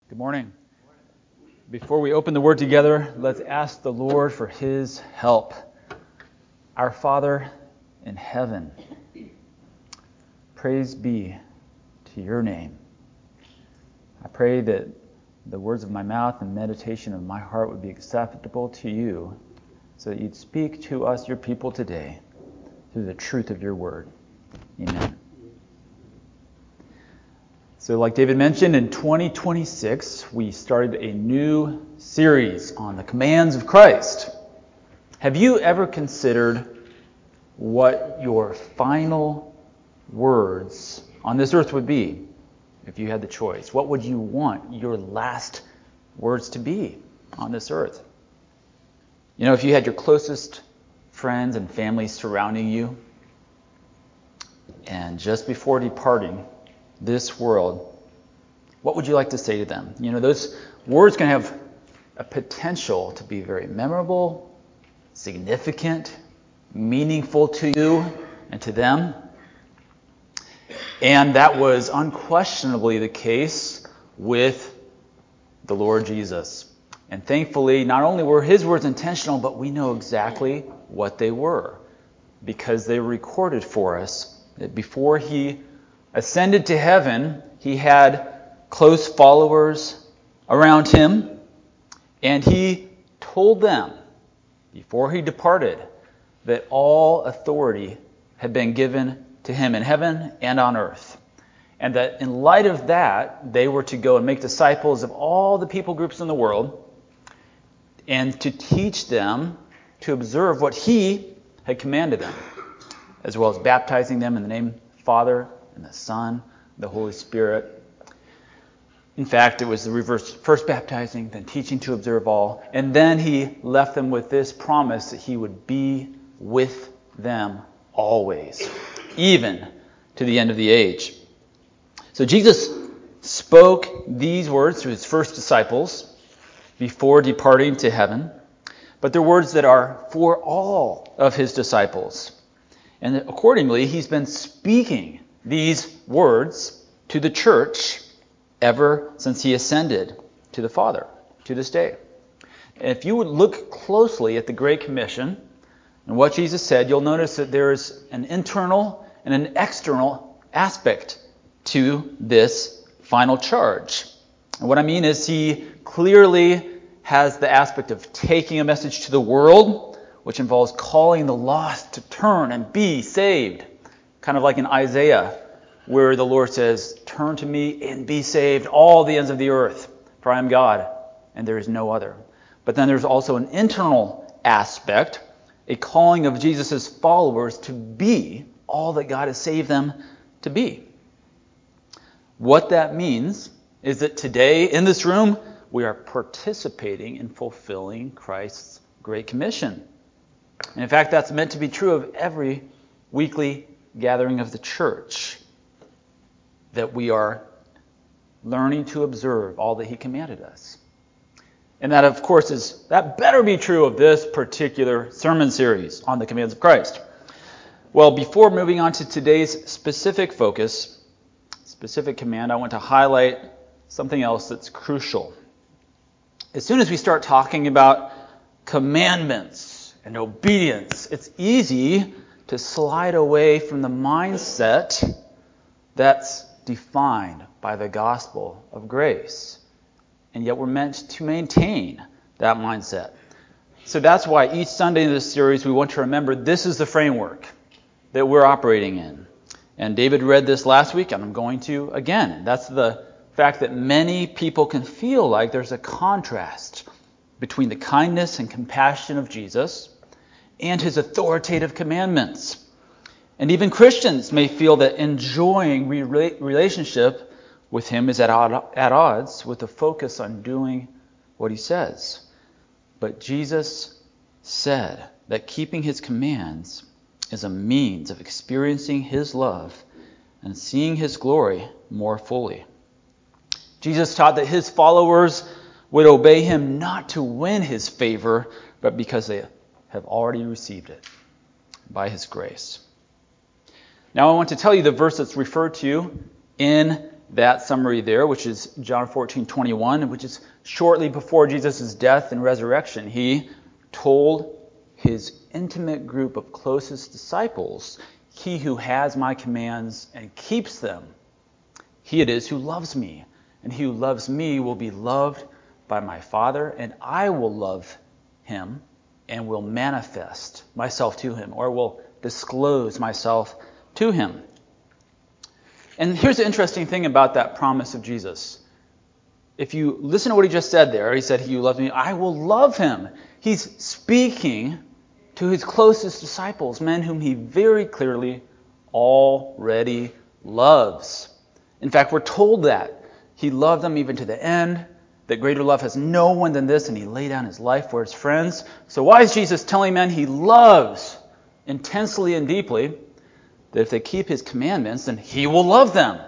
Good morning. Before we open the Word together, let's ask the Lord for His help. Our Father in heaven, praise be to your name. I pray that the words of my mouth and meditation of my heart would be acceptable to you, so that you'd speak to us, your people, today through the truth of your Word. Amen. So like David mentioned, in 2026, we started a new series on the commands of Christ. Have you ever considered what your final words on this earth would be if you had the choice? What would you want your last words to be on this earth? You know, if you had your closest friends and family surrounding you, and just before departing this world, what would you like to say to them? You know, those words can have a potential to be very memorable, significant, meaningful to you and to them. And that was unquestionably the case with the Lord Jesus. And thankfully, not only were his words intentional, but we know exactly what they were, because they were recorded for us that before he ascended to heaven, he had close followers around him, and he told them before he departed that all authority had been given to him in heaven and on earth, and that in light of that, they were to go and make disciples of all the people groups in the world and to teach them to observe what he had commanded them, as well as baptizing them in the name of the Father and the Son, the Holy Spirit. In fact, it was the reverse: first baptizing, then teaching to observe all, and then he left them with this promise that he would be with them always, even to the end of the age. So Jesus spoke these words to his first disciples before departing to heaven, but they're words that are for all of his disciples. And accordingly, he's been speaking these words to the church ever since he ascended to the Father, to this day. And if you would look closely at the Great Commission and what Jesus said, you'll notice that there is an internal and an external aspect to this final charge. And what I mean is he clearly has the aspect of taking a message to the world, which involves calling the lost to turn and be saved. Kind of like in Isaiah, where the Lord says, "Turn to me and be saved, all the ends of the earth, for I am God, and there is no other." But then there's also an internal aspect, a calling of Jesus' followers to be all that God has saved them to be. What that means is that today, in this room, we are participating in fulfilling Christ's Great Commission. And in fact, that's meant to be true of every weekly gathering of the church, that we are learning to observe all that he commanded us. And that, of course, that better be true of this particular sermon series on the commands of Christ. Well, before moving on to today's specific focus, specific command, I want to highlight something else that's crucial. As soon as we start talking about commandments and obedience, it's easy to slide away from the mindset that's defined by the gospel of grace. And yet we're meant to maintain that mindset. So that's why each Sunday in this series we want to remember this is the framework that we're operating in. And David read this last week, and I'm going to again. That's the fact that many people can feel like there's a contrast between the kindness and compassion of Jesus and his authoritative commandments. And even Christians may feel that enjoying relationship with him is at odds with the focus on doing what he says. But Jesus said that keeping his commands is a means of experiencing his love and seeing his glory more fully. Jesus taught that his followers would obey him not to win his favor, but because they have already received it by his grace. Now I want to tell you the verse that's referred to in that summary there, which is John 14:21, which is shortly before Jesus' death and resurrection. He told his intimate group of closest disciples, "He who has my commands and keeps them, he it is who loves me. And he who loves me will be loved by my Father, and I will love him and will manifest myself to him," or will disclose myself to him. And here's the interesting thing about that promise of Jesus. If you listen to what he just said there, he said, "He who loves me, I will love him." He's speaking to his closest disciples, men whom he very clearly already loves. In fact, we're told that he loved them even to the end, that greater love has no one than this, and he laid down his life for his friends. So why is Jesus telling men he loves intensely and deeply, that if they keep his commandments, then he will love them?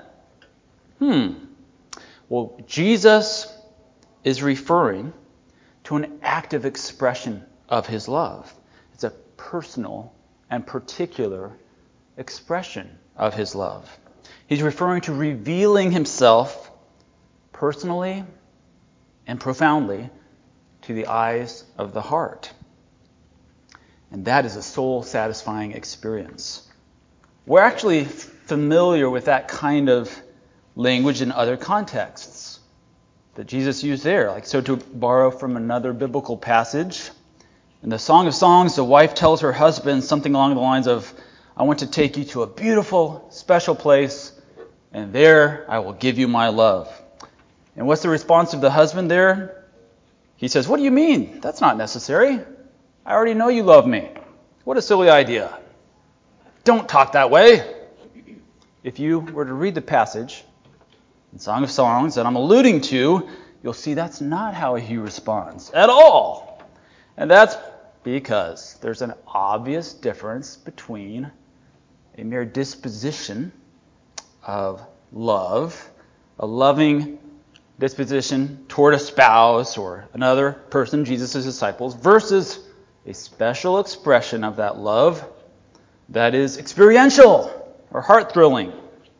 Well, Jesus is referring to an active expression of his love. It's a personal and particular expression of his love. He's referring to revealing himself personally and profoundly to the eyes of the heart. And that is a soul-satisfying experience. We're actually familiar with that kind of language in other contexts that Jesus used there. Like, so to borrow from another biblical passage, in the Song of Songs, the wife tells her husband something along the lines of, "I want to take you to a beautiful, special place, and there I will give you my love." And what's the response of the husband there? He says, "What do you mean? That's not necessary. I already know you love me. What a silly idea. Don't talk that way." If you were to read the passage in Song of Songs that I'm alluding to, you'll see that's not how he responds at all. And that's because there's an obvious difference between a mere disposition of love, a loving disposition toward a spouse or another person, Jesus' disciples, versus a special expression of that love that is experiential or heart-thrilling.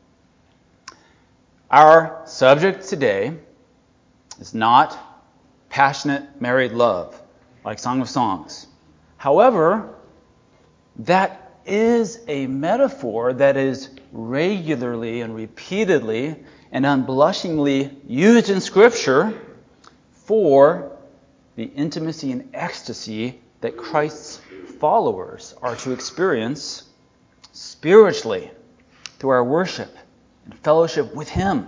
Our subject today is not passionate married love like Song of Songs. However, that is a metaphor that is regularly and repeatedly and unblushingly used in Scripture for the intimacy and ecstasy that Christ's followers are to experience spiritually through our worship and fellowship with Him.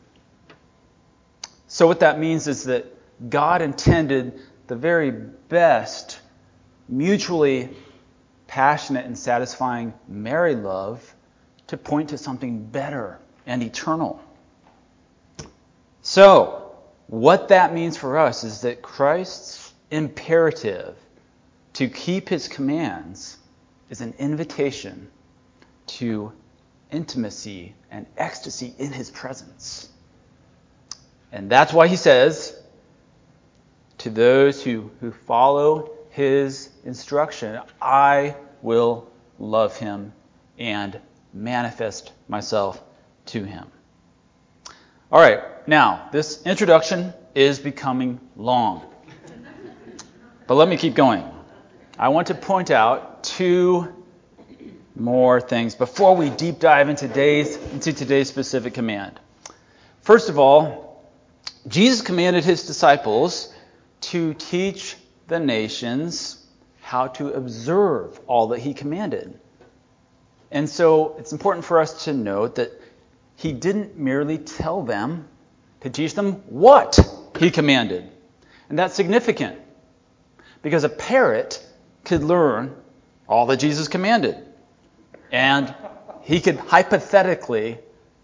So what that means is that God intended the very best mutually passionate and satisfying married love to point to something better and eternal. So, what that means for us is that Christ's imperative to keep His commands is an invitation to intimacy and ecstasy in His presence. And that's why He says to those who follow His instruction, "I will love him and manifest myself to him." All right, now, this introduction is becoming long. But let me keep going. I want to point out two more things before we deep dive into today's specific command. First of all, Jesus commanded His disciples to teach the nations how to observe all that He commanded. And so it's important for us to note that He didn't merely tell them to teach them what He commanded. And that's significant, because a parrot could learn all that Jesus commanded. And he could hypothetically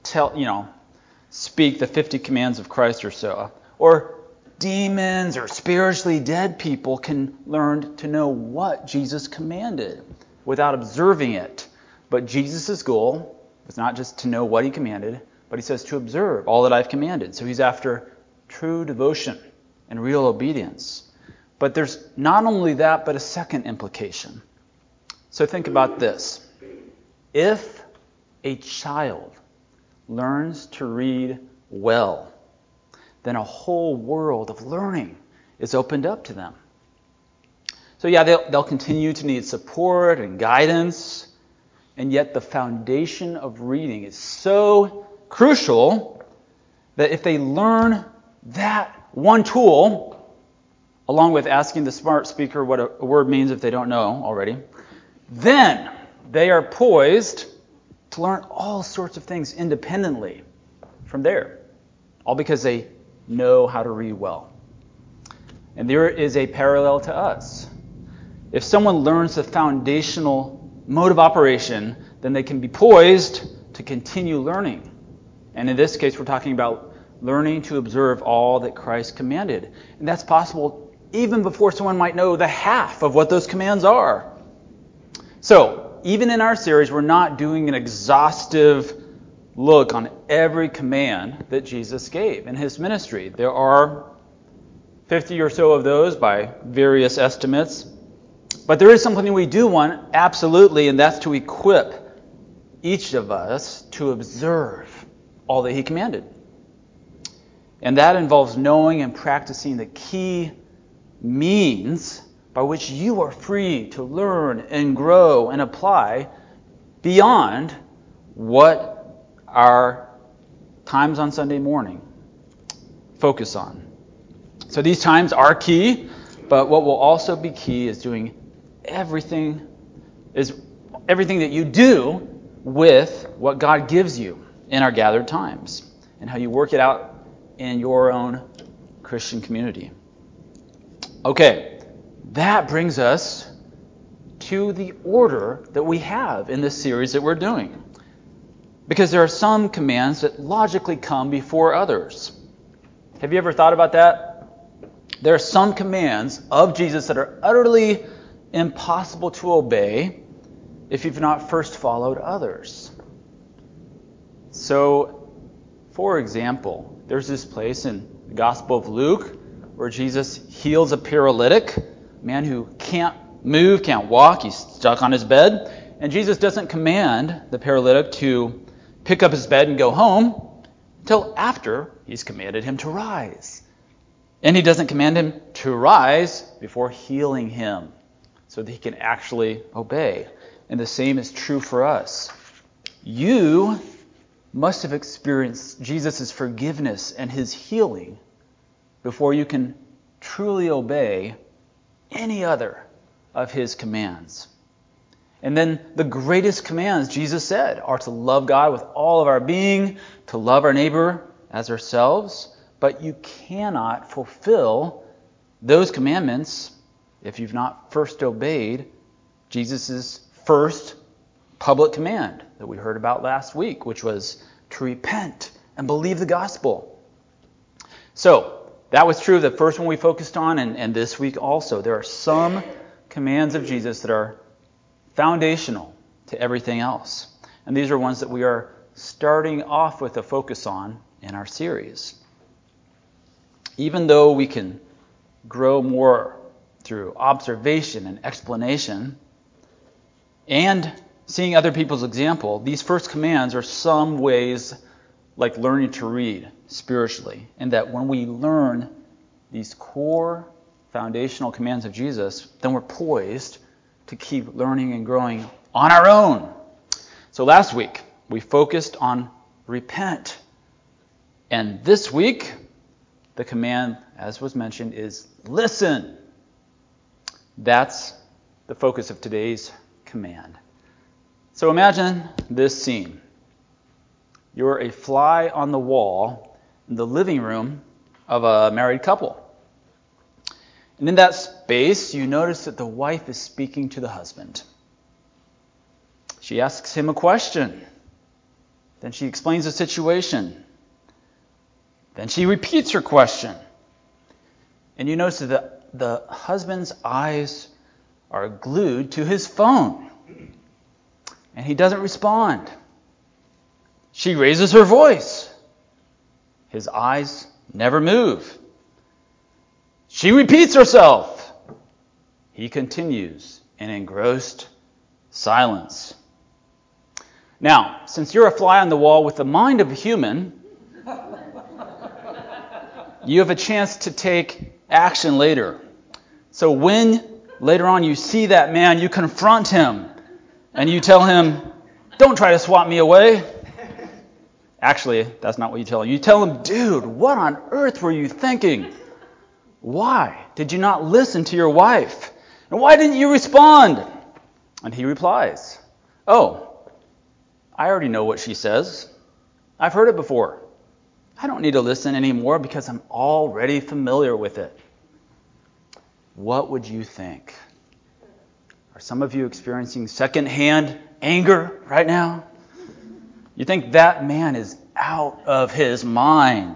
speak the 50 commands of Christ or so. Or demons or spiritually dead people can learn to know what Jesus commanded without observing it. But Jesus' goal was not just to know what He commanded, but He says to observe all that I've commanded. So He's after true devotion and real obedience. But there's not only that, but a second implication. So think about this. If a child learns to read well, then a whole world of learning is opened up to them. So yeah, they'll continue to need support and guidance, and yet the foundation of reading is so crucial that if they learn that one tool, along with asking the smart speaker what a word means if they don't know already, then they are poised to learn all sorts of things independently from there, all because they know how to read well. And there is a parallel to us. If someone learns the foundational mode of operation, then they can be poised to continue learning. And in this case, we're talking about learning to observe all that Christ commanded. And that's possible even before someone might know the half of what those commands are. So, even in our series, we're not doing an exhaustive look on every command that Jesus gave in his ministry. There are 50 or so of those by various estimates. But there is something we do want, absolutely, and that's to equip each of us to observe all that he commanded. And that involves knowing and practicing the key means by which you are free to learn and grow and apply beyond what our times on Sunday morning focus on. So these times are key, but what will also be key is doing everything that you do with what God gives you in our gathered times and how you work it out in your own Christian community. Okay, that brings us to the order that we have in this series that we're doing. Because there are some commands that logically come before others. Have you ever thought about that? There are some commands of Jesus that are utterly impossible to obey if you've not first followed others. So, for example, there's this place in the Gospel of Luke where Jesus heals a paralytic, a man who can't move, can't walk, he's stuck on his bed. And Jesus doesn't command the paralytic to pick up his bed and go home until after he's commanded him to rise. And he doesn't command him to rise before healing him so that he can actually obey. And the same is true for us. You must have experienced Jesus' forgiveness and his healing before you can truly obey any other of his commands. And then the greatest commands, Jesus said, are to love God with all of our being, to love our neighbor as ourselves. But you cannot fulfill those commandments if you've not first obeyed Jesus' first public command that we heard about last week, which was to repent and believe the gospel. So, that was true of the first one we focused on, and this week also. There are some commands of Jesus that are foundational to everything else. And these are ones that we are starting off with a focus on in our series. Even though we can grow more through observation and explanation and seeing other people's example, these first commands are some ways like learning to read spiritually. And that when we learn these core foundational commands of Jesus, then we're poised to keep learning and growing on our own. So last week, we focused on repent. And this week, the command, as was mentioned, is listen. That's the focus of today's command. So imagine this scene. You're a fly on the wall in the living room of a married couple. And in that space, you notice that the wife is speaking to the husband. She asks him a question. Then she explains the situation. Then she repeats her question. And you notice that the husband's eyes are glued to his phone. And he doesn't respond. She raises her voice. His eyes never move. She repeats herself. He continues in engrossed silence. Now, since you're a fly on the wall with the mind of a human, You have a chance to take action later. So when later on you see that man, you confront him and you tell him, "Don't try to swat me away." Actually, that's not what you tell him. You tell him, "Dude, what on earth were you thinking? Why did you not listen to your wife? And why didn't you respond?" And he replies, "Oh, I already know what she says. I've heard it before. I don't need to listen anymore because I'm already familiar with it." What would you think? Are some of you experiencing secondhand anger right now? You think that man is out of his mind.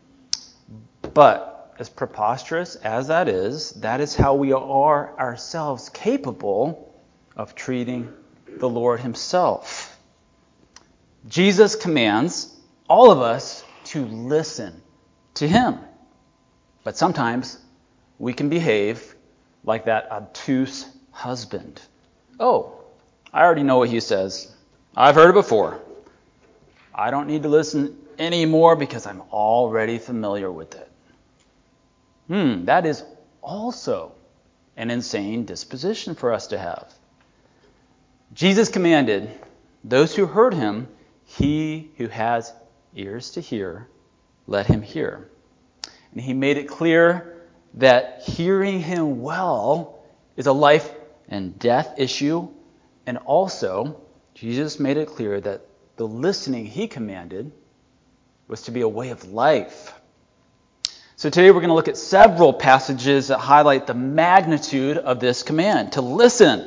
But as preposterous as that is how we are ourselves capable of treating the Lord himself. Jesus commands all of us to listen to him. But sometimes we can behave like that obtuse husband. "Oh, I already know what he says. I've heard it before. I don't need to listen anymore because I'm already familiar with it." That is also an insane disposition for us to have. Jesus commanded those who heard him, "He who has ears to hear, let him hear." And he made it clear that hearing him well is a life and death issue. And also, Jesus made it clear that the listening he commanded was to be a way of life. So today we're going to look at several passages that highlight the magnitude of this command, to listen.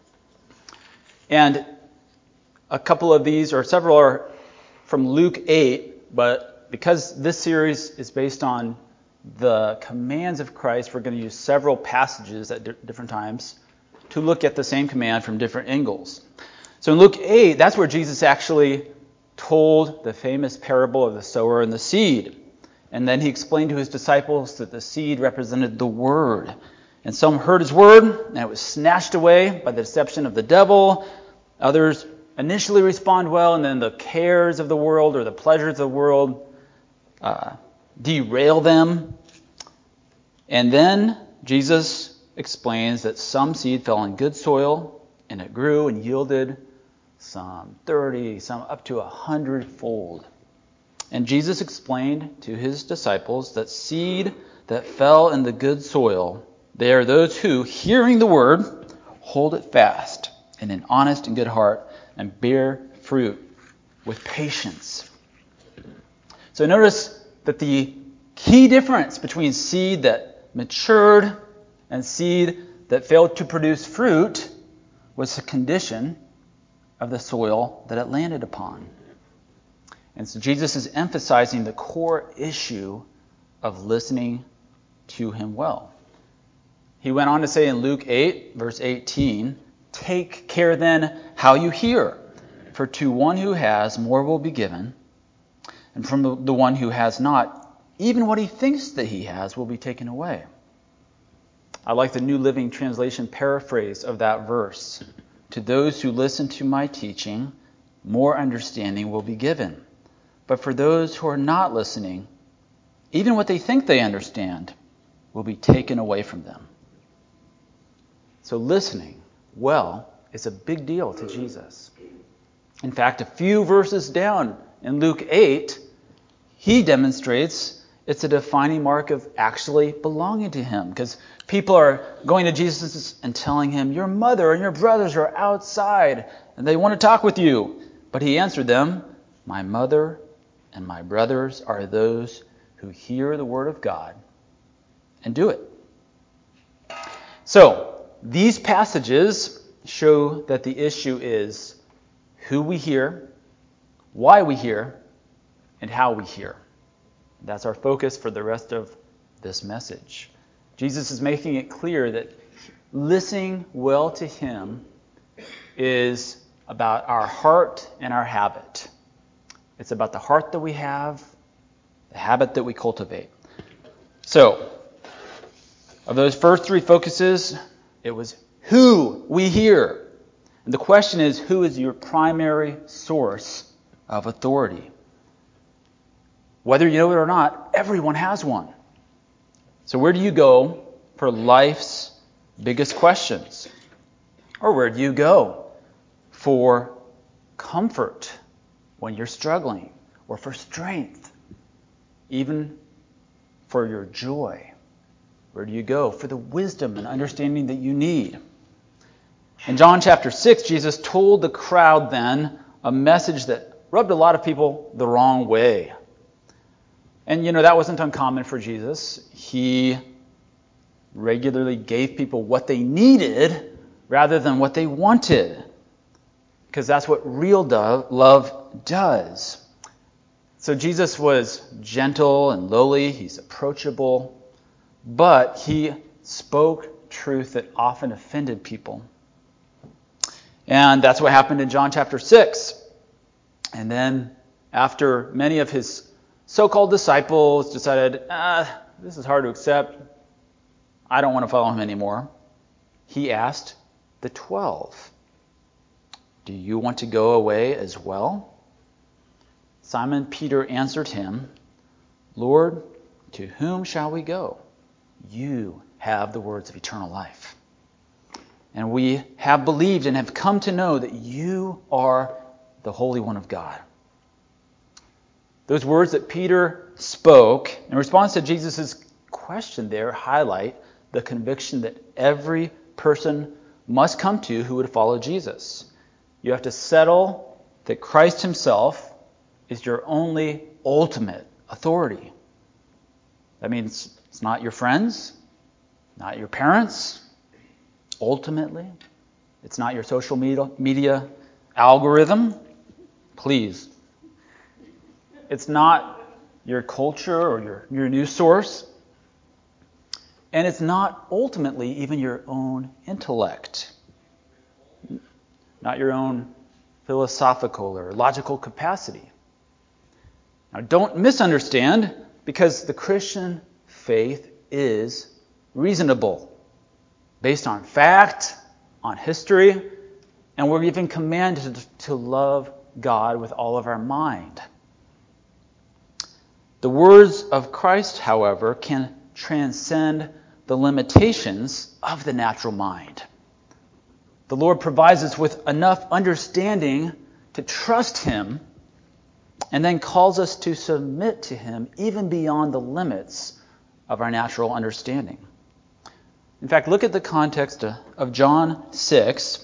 And a couple of these, or several, are from Luke 8, but because this series is based on the commands of Christ, we're going to use several passages at different times to look at the same command from different angles. So in Luke 8, that's where Jesus actually told the famous parable of the sower and the seed. And then he explained to his disciples that the seed represented the word. And some heard his word, and it was snatched away by the deception of the devil. Others initially respond well, and then the cares of the world or the pleasures of the world derail them. And then Jesus explains that some seed fell in good soil, and it grew and yielded some 30, some up to 100-fold. And Jesus explained to his disciples that seed that fell in the good soil, they are those who, hearing the word, hold it fast in an honest and good heart and bear fruit with patience. So notice that the key difference between seed that matured and seed that failed to produce fruit was the condition of the soil that it landed upon. And so Jesus is emphasizing the core issue of listening to him well. He went on to say in Luke 8, verse 18, "Take care then how you hear, for to one who has, more will be given, and from the one who has not, even what he thinks that he has will be taken away." I like the New Living Translation paraphrase of that verse. "To those who listen to my teaching, more understanding will be given. But for those who are not listening, even what they think they understand will be taken away from them." So listening well is a big deal to Jesus. In fact, a few verses down in Luke 8, he demonstrates it's a defining mark of actually belonging to him. Because people are going to Jesus and telling him, "Your mother and your brothers are outside and they want to talk with you." But he answered them, "My mother and my brothers are those who hear the word of God and do it." So, these passages show that the issue is who we hear, why we hear, and how we hear. That's our focus for the rest of this message. Jesus is making it clear that listening well to him is about our heart and our habit. It's about the heart that we have, the habit that we cultivate. So, of those first three focuses, it was who we hear. And the question is, who is your primary source of authority? Whether you know it or not, everyone has one. So where do you go for life's biggest questions? Or where do you go for comfort when you're struggling, or for strength, even for your joy? Where do you go for the wisdom and understanding that you need? In John chapter 6, Jesus told the crowd then a message that rubbed a lot of people the wrong way. And that wasn't uncommon for Jesus. He regularly gave people what they needed rather than what they wanted, because that's what real love does. So Jesus was gentle and lowly. He's approachable, but he spoke truth that often offended people. And that's what happened in John chapter 6. And then after many of his so-called disciples decided, this is hard to accept, I don't want to follow him anymore, he asked the 12, do you want to go away as well? Simon Peter answered him, Lord, to whom shall we go? You have the words of eternal life. And we have believed and have come to know that you are the Holy One of God. Those words that Peter spoke in response to Jesus' question there highlight the conviction that every person must come to who would follow Jesus. You have to settle that Christ himself is your only ultimate authority. That means it's not your friends, not your parents. Ultimately, it's not your social media algorithm. Please. It's not your culture or your news source. And it's not ultimately even your own intellect. Not your own philosophical or logical capacity. Now, don't misunderstand, because the Christian faith is reasonable, based on fact, on history, and we're even commanded to love God with all of our mind. The words of Christ, however, can transcend the limitations of the natural mind. The Lord provides us with enough understanding to trust him, and then calls us to submit to him even beyond the limits of our natural understanding. In fact, look at the context of John 6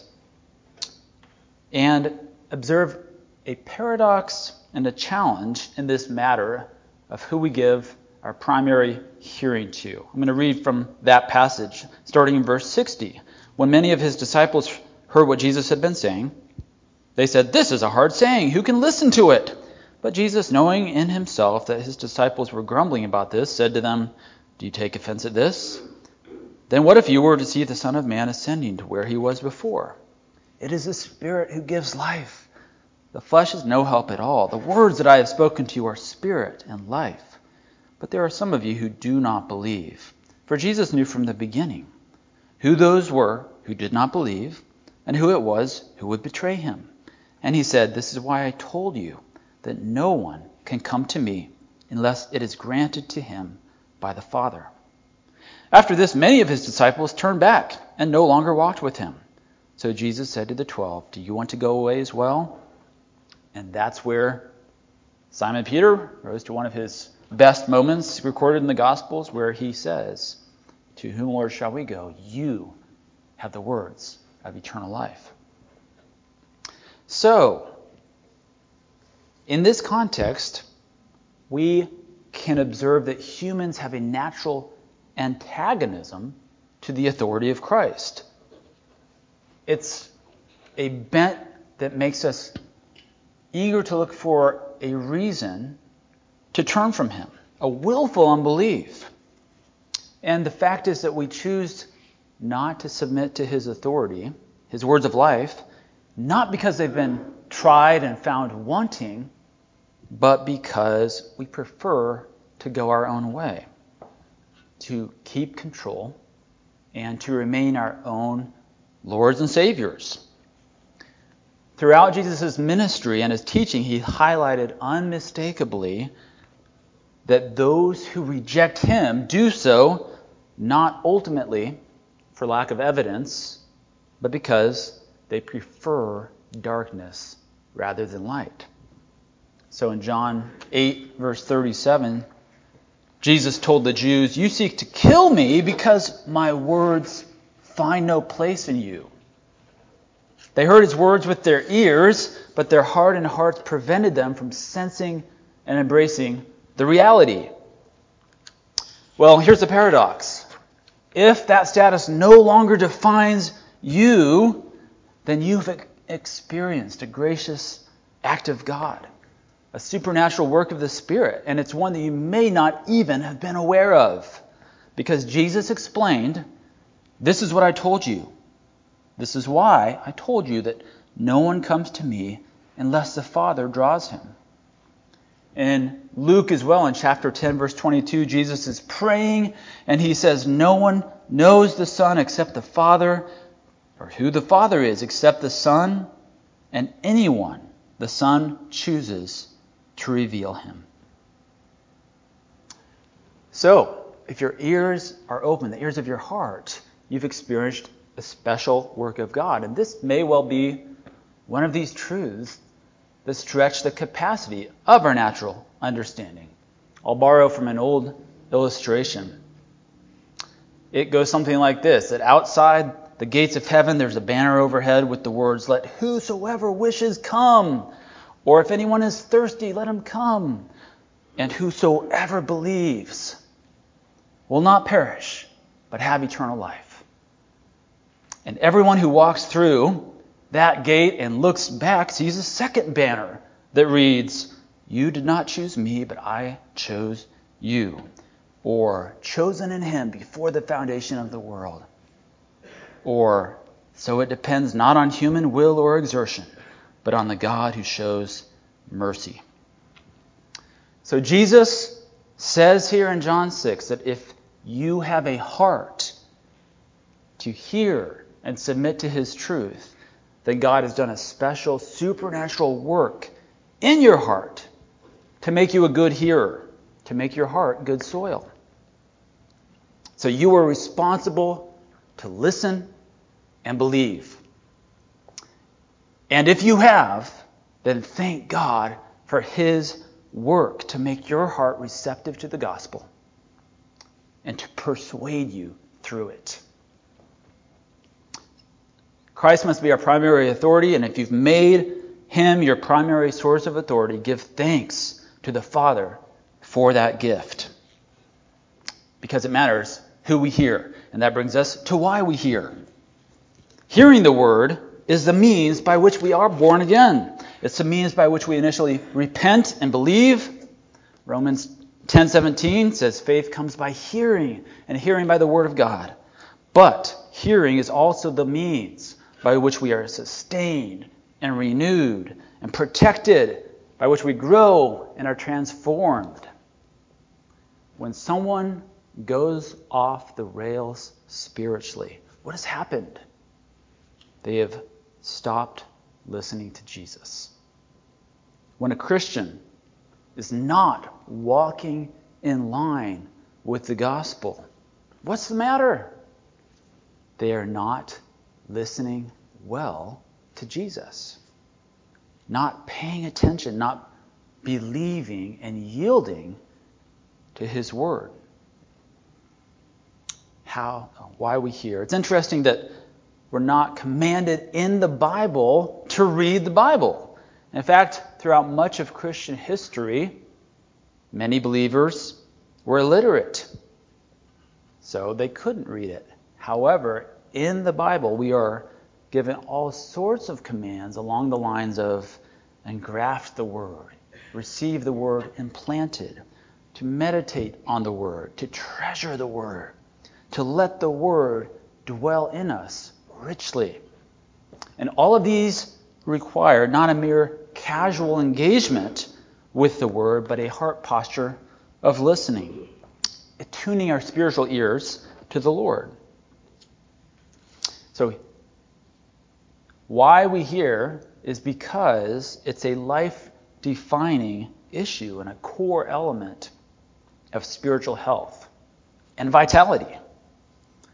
and observe a paradox and a challenge in this matter of who we give our primary hearing to. I'm going to read from that passage, starting in verse 60. When many of his disciples heard what Jesus had been saying, they said, "This is a hard saying. Who can listen to it?" But Jesus, knowing in himself that his disciples were grumbling about this, said to them, "Do you take offense at this? Then what if you were to see the Son of Man ascending to where he was before? It is the Spirit who gives life. The flesh is no help at all. The words that I have spoken to you are spirit and life. But there are some of you who do not believe." For Jesus knew from the beginning who those were who did not believe, and who it was who would betray him. And he said, "This is why I told you that no one can come to me unless it is granted to him by the Father." After this, many of his disciples turned back and no longer walked with him. So Jesus said to the 12, "Do you want to go away as well?" And that's where Simon Peter rose to one of his best moments recorded in the Gospels, where he says, "To whom, Lord, shall we go? You have the words of eternal life." So, in this context, we can observe that humans have a natural antagonism to the authority of Christ. It's a bent that makes us eager to look for a reason to turn from him, a willful unbelief. And the fact is that we choose not to submit to his authority, his words of life, not because they've been tried and found wanting, but because we prefer to go our own way, to keep control, and to remain our own lords and saviors. Throughout Jesus' ministry and his teaching, he highlighted unmistakably that those who reject him do so not ultimately for lack of evidence, but because they prefer darkness rather than light. So in John 8, verse 37, Jesus told the Jews, "You seek to kill me because my words find no place in you." They heard his words with their ears, but their hardened hearts prevented them from sensing and embracing the reality. Well, here's the paradox. If that status no longer defines you, then you've experienced a gracious act of God, a supernatural work of the Spirit, and it's one that you may not even have been aware of. Because Jesus explained, "This is what I told you. This is why I told you that no one comes to me unless the Father draws him." In Luke as well, in chapter 10, verse 22, Jesus is praying, and he says, "No one knows the Son except the Father, or who the Father is except the Son, and anyone the Son chooses to reveal him." So, if your ears are open, the ears of your heart, you've experienced a special work of God. And this may well be one of these truths that stretch the capacity of our natural understanding. I'll borrow from an old illustration. It goes something like this, that outside the gates of heaven there's a banner overhead with the words, "Let whosoever wishes come," or "If anyone is thirsty, let him come, and whosoever believes will not perish, but have eternal life." And everyone who walks through that gate and looks back sees a second banner that reads, "You did not choose me, but I chose you," or "Chosen in him before the foundation of the world," or "So it depends not on human will or exertion, but on the God who shows mercy." So Jesus says here in John 6 that if you have a heart to hear and submit to his truth, then God has done a special supernatural work in your heart to make you a good hearer, to make your heart good soil. So you are responsible to listen and believe. And if you have, then thank God for his work to make your heart receptive to the gospel and to persuade you through it. Christ must be our primary authority, and if you've made him your primary source of authority, give thanks to the Father for that gift. Because it matters who we hear, and that brings us to why we hear. Hearing the word is the means by which we are born again. It's the means by which we initially repent and believe. Romans 10:17 says faith comes by hearing, and hearing by the word of God. But hearing is also the means by which we are sustained and renewed and protected, by which we grow and are transformed. When someone goes off the rails spiritually, what has happened? They have stopped listening to Jesus. When a Christian is not walking in line with the gospel, what's the matter? They are not listening well to Jesus, not paying attention, not believing and yielding to his word. Why we hear. It's interesting that we're not commanded in the Bible to read the Bible. In fact, throughout much of Christian history, many believers were illiterate, so they couldn't read it. However, in the Bible, we are given all sorts of commands along the lines of engraft the word, receive the word implanted, to meditate on the word, to treasure the word, to let the word dwell in us richly. And all of these require not a mere casual engagement with the word, but a heart posture of listening, attuning our spiritual ears to the Lord. So, why we hear is because it's a life-defining issue and a core element of spiritual health and vitality.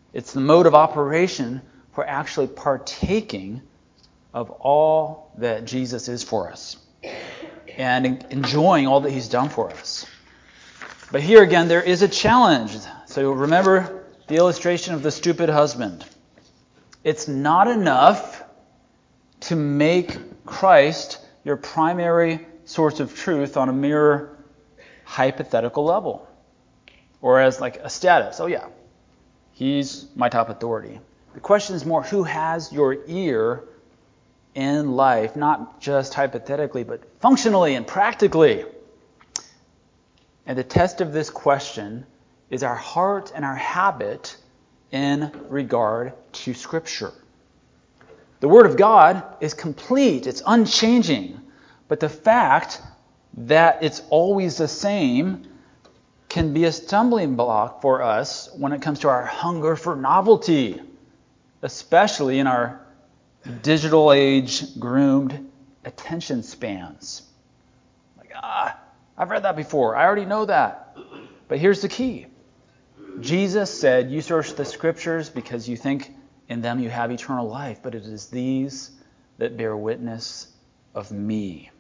It's the mode of operation for actually partaking of all that Jesus is for us and enjoying all that he's done for us. But here again, there is a challenge. So remember the illustration of the stupid husband. It's not enough to make Christ your primary source of truth on a mere hypothetical level. Or as like a status. Oh yeah, he's my top authority. The question is more, who has your ear in life, not just hypothetically, but functionally and practically? And the test of this question is our heart and our habit in regard to Scripture. The Word of God is complete, it's unchanging, but the fact that it's always the same can be a stumbling block for us when it comes to our hunger for novelty, especially in our digital age groomed attention spans. Like, I've read that before. I already know that. But here's the key. Jesus said, you search the Scriptures because you think in them you have eternal life, but it is these that bear witness of me.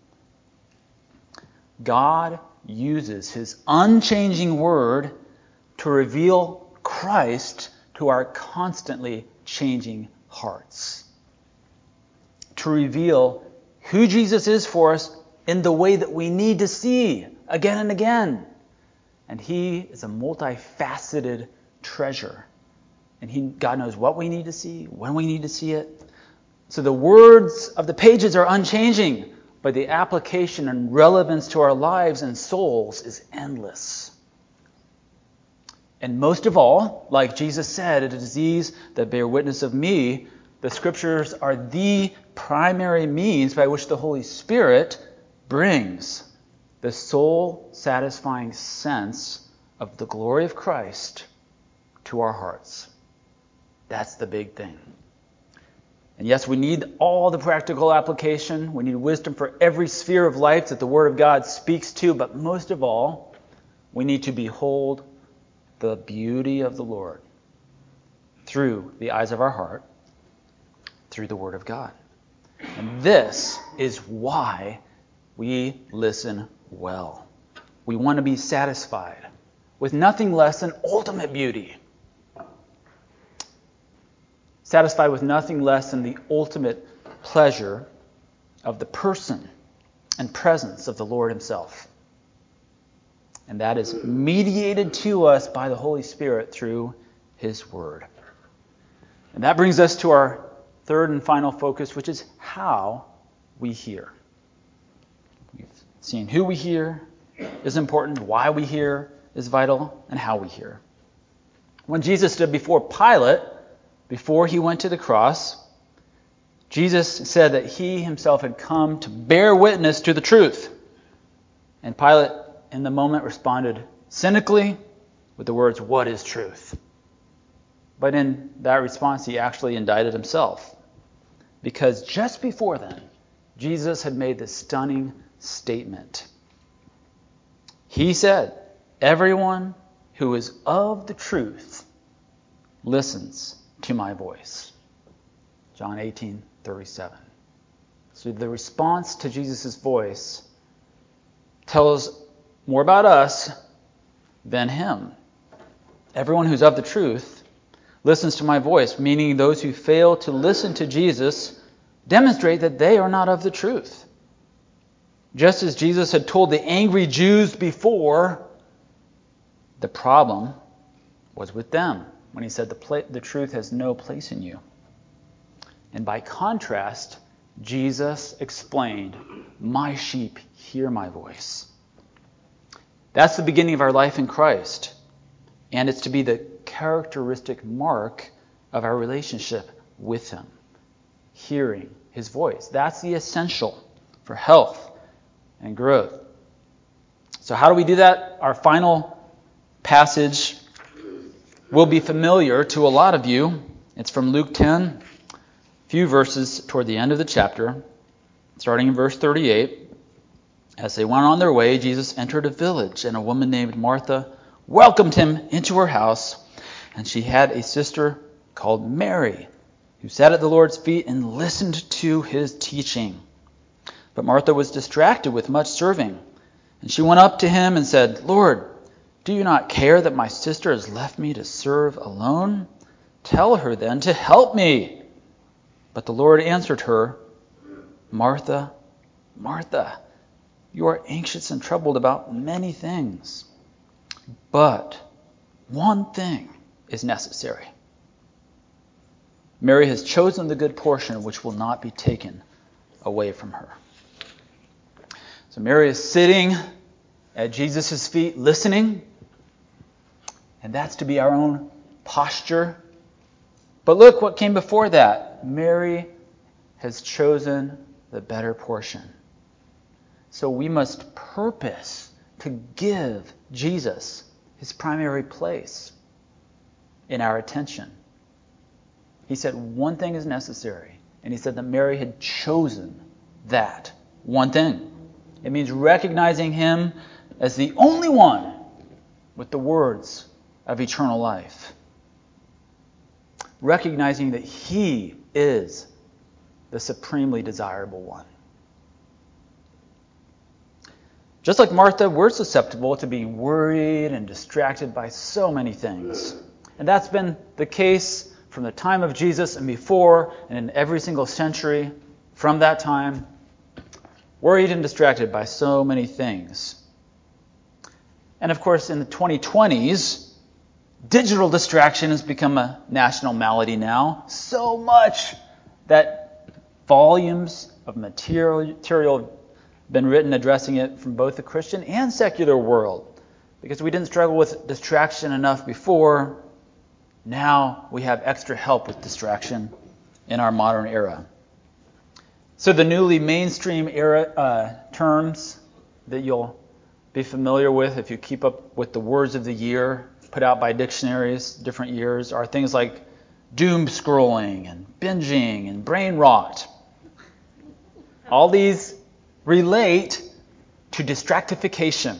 God uses his unchanging word to reveal Christ to our constantly changing hearts. To reveal who Jesus is for us in the way that we need to see again and again. And he is a multifaceted treasure. And God knows what we need to see, when we need to see it. So the words of the pages are unchanging, but the application and relevance to our lives and souls is endless. And most of all, like Jesus said, it is these that bear witness of me. The Scriptures are the primary means by which the Holy Spirit brings the soul-satisfying sense of the glory of Christ to our hearts. That's the big thing. And yes, we need all the practical application. We need wisdom for every sphere of life that the Word of God speaks to. But most of all, we need to behold the beauty of the Lord through the eyes of our heart, through the Word of God. And this is why we listen well. We want to be satisfied with nothing less than ultimate beauty. Satisfied with nothing less than the ultimate pleasure of the person and presence of the Lord himself. And that is mediated to us by the Holy Spirit through his word. And that brings us to our third and final focus, which is how we hear. We've seen who we hear is important, why we hear is vital, and how we hear. When Jesus stood before Pilate, before he went to the cross, Jesus said that he himself had come to bear witness to the truth. And Pilate, in the moment, responded cynically with the words, "What is truth?" But in that response, he actually indicted himself. Because just before then, Jesus had made this stunning statement. He said, "Everyone who is of the truth listens to my voice." John 18:37. So the response to Jesus' voice tells more about us than him. Everyone who's of the truth listens to my voice, meaning those who fail to listen to Jesus demonstrate that they are not of the truth. Just as Jesus had told the angry Jews before, the problem was with them when he said the truth has no place in you. And by contrast, Jesus explained, "My sheep hear my voice." That's the beginning of our life in Christ. And it's to be the characteristic mark of our relationship with him. Hearing his voice. That's the essential for health and growth. So how do we do that? Our final passage will be familiar to a lot of you. It's from Luke 10, a few verses toward the end of the chapter, starting in verse 38. As they went on their way, Jesus entered a village, and a woman named Martha welcomed him into her house. And she had a sister called Mary, who sat at the Lord's feet and listened to his teaching. But Martha was distracted with much serving. And she went up to him and said, Lord, do you not care that my sister has left me to serve alone? Tell her then to help me. But the Lord answered her, Martha, Martha, you are anxious and troubled about many things. But one thing is necessary. Mary has chosen the good portion which will not be taken away from her. So Mary is sitting at Jesus' feet listening, and that's to be our own posture. But look what came before that. Mary has chosen the better portion. So we must purpose to give Jesus his primary place in our attention. He said one thing is necessary, and he said that Mary had chosen that one thing. It means recognizing him as the only one with the words of eternal life. Recognizing that he is the supremely desirable one. Just like Martha, we're susceptible to being worried and distracted by so many things. And that's been the case from the time of Jesus and before, and in every single century from that time. Worried and distracted by so many things. And of course, in the 2020s, digital distraction has become a national malady now. So much that volumes of material have been written addressing it from both the Christian and secular world. Because we didn't struggle with distraction enough before, now we have extra help with distraction in our modern era. So the newly mainstream era terms that you'll be familiar with if you keep up with the words of the year put out by dictionaries, different years, are things like doom scrolling and binging and brain rot. All these relate to distractification.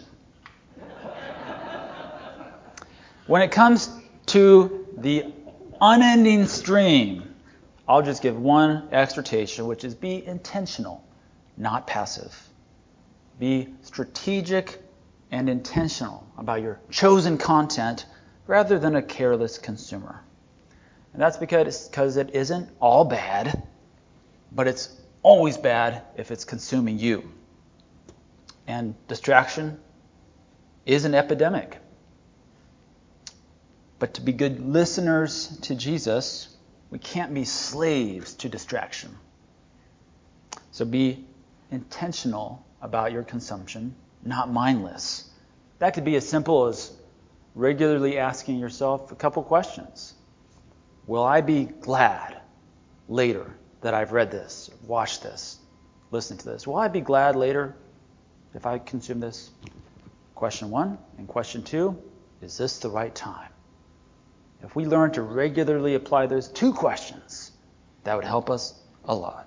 When it comes to the unending stream, I'll just give one exhortation, which is be intentional, not passive. Be strategic and intentional about your chosen content rather than a careless consumer. And that's because it isn't all bad, but it's always bad if it's consuming you. And distraction is an epidemic. But to be good listeners to Jesus, we can't be slaves to distraction. So be intentional about your consumption, not mindless. That could be as simple as regularly asking yourself a couple questions. Will I be glad later that I've read this, watched this, listened to this? Will I be glad later if I consume this? Question 1. And question 2, is this the right time? If we learn to regularly apply those 2 questions, that would help us a lot.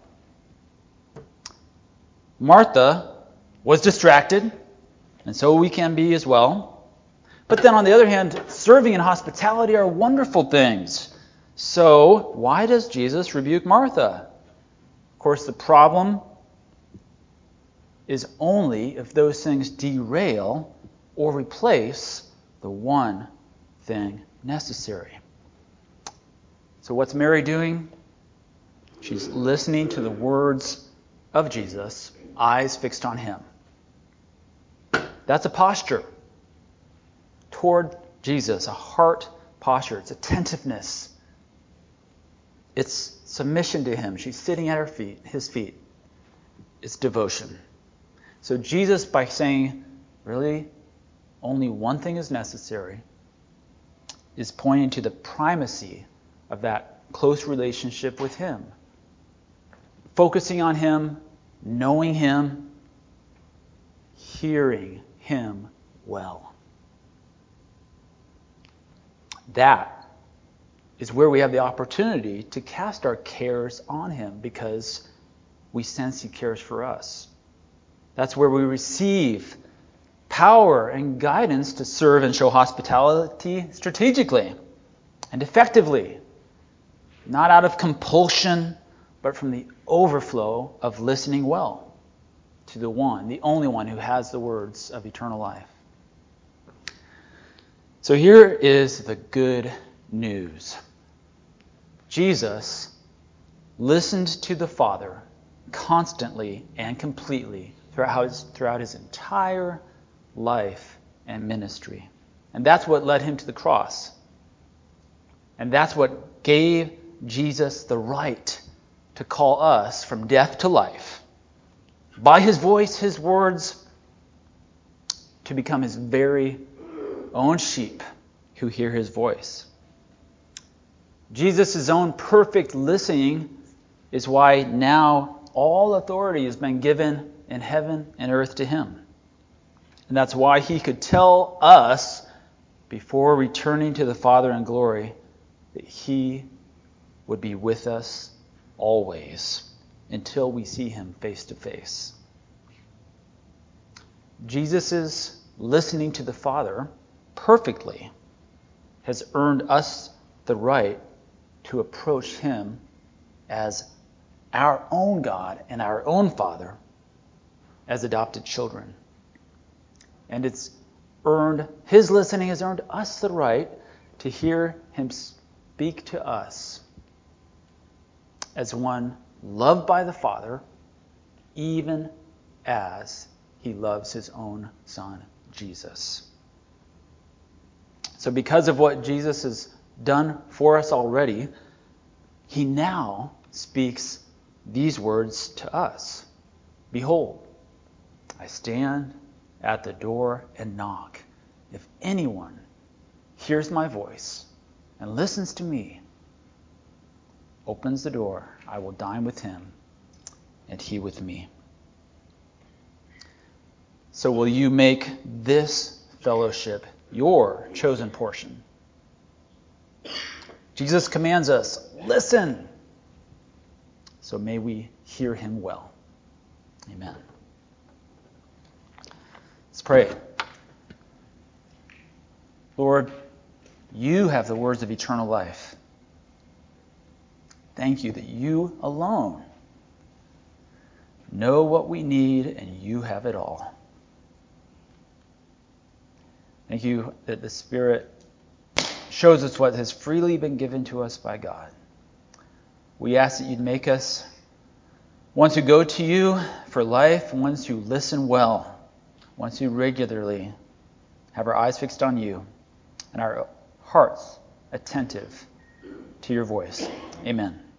Martha was distracted, and so we can be as well. But then on the other hand, serving and hospitality are wonderful things. So why does Jesus rebuke Martha? Of course, the problem is only if those things derail or replace the one thing necessary. So what's Mary doing? She's listening to the words of Jesus, eyes fixed on him. That's a posture toward Jesus, a heart posture. It's attentiveness. It's submission to him. She's sitting at his feet. It's devotion. So Jesus, by saying, really, only one thing is necessary, is pointing to the primacy of that close relationship with him. Focusing on him, knowing him, hearing him well. That is where we have the opportunity to cast our cares on him because we sense he cares for us. That's where we receive power and guidance to serve and show hospitality strategically. and effectively, not out of compulsion, but from the overflow of listening well to the one, the only one who has the words of eternal life. So here is the good news. Jesus listened to the Father constantly and completely throughout his entire life and ministry. And that's what led him to the cross. And that's what gave Jesus the right to call us from death to life. By his voice, his words, to become his very own sheep who hear his voice. Jesus' own perfect listening is why now all authority has been given in heaven and earth to him. And that's why he could tell us before returning to the Father in glory that he would be with us always until we see him face to face. Jesus' listening to the Father perfectly has earned us the right to approach him as our own God and our own Father as adopted children. And his listening has earned us the right to hear him speak to us as one loved by the Father, even as he loves his own Son, Jesus. So because of what Jesus has done for us already, he now speaks these words to us. Behold, I stand at the door and knock. If anyone hears my voice and listens to me, opens the door, I will dine with him and he with me. So will you make this fellowship your chosen portion? Jesus commands us, listen. So may we hear him well. Amen. Let's pray. Lord, you have the words of eternal life. Thank you that you alone know what we need and you have it all. Thank you that the Spirit shows us what has freely been given to us by God. We ask that you'd make us ones who go to you for life, ones who listen well, ones who regularly have our eyes fixed on you and our hearts attentive to your voice. Amen.